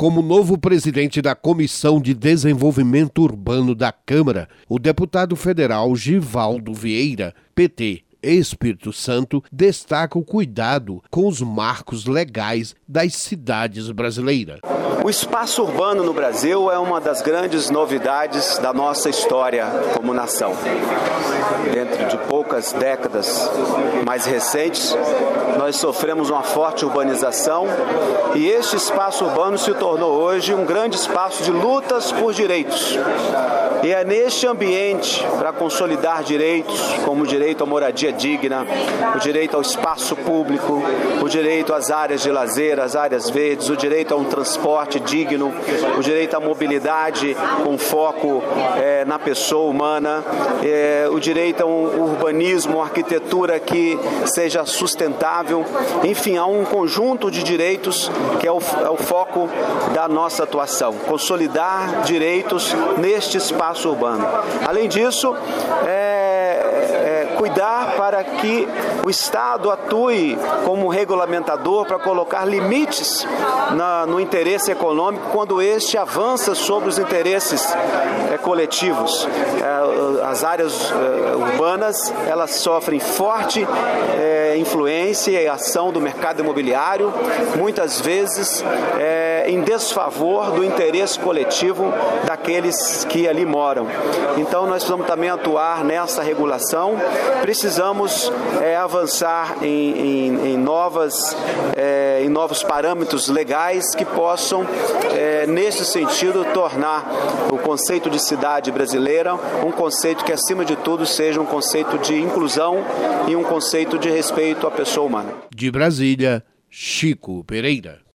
como novo presidente da Comissão de Desenvolvimento Urbano da Câmara, o deputado federal Givaldo Vieira, PT, Espírito Santo, destaca o cuidado com os marcos legais das cidades brasileiras. O espaço urbano no Brasil é uma das grandes novidades da nossa história como nação. Dentro de poucas décadas mais recentes, nós sofremos uma forte urbanização e este espaço urbano se tornou hoje um grande espaço de lutas por direitos. E é neste ambiente, para consolidar direitos, como o direito à moradia digna, o direito ao espaço público, o direito às áreas de lazer, às áreas verdes, o direito a um transporte digno, o direito à mobilidade com foco na pessoa humana, o direito a um urbanismo, uma arquitetura que seja sustentável. Enfim, há um conjunto de direitos que é o foco da nossa atuação, consolidar direitos neste espaço urbano. Além disso, cuidar para que o Estado atue como regulamentador para colocar limites no interesse econômico quando este avança sobre os interesses coletivos. As áreas urbanas, elas sofrem forte influência e ação do mercado imobiliário, muitas vezes em desfavor do interesse coletivo daqueles que ali moram. Então, nós precisamos também atuar nessa regulação, precisamos avançar em novos parâmetros legais que possam, nesse sentido, tornar o conceito de cidade brasileira um conceito que, acima de tudo, seja um conceito de inclusão e um conceito de respeito à pessoa humana. De Brasília, Chico Pereira.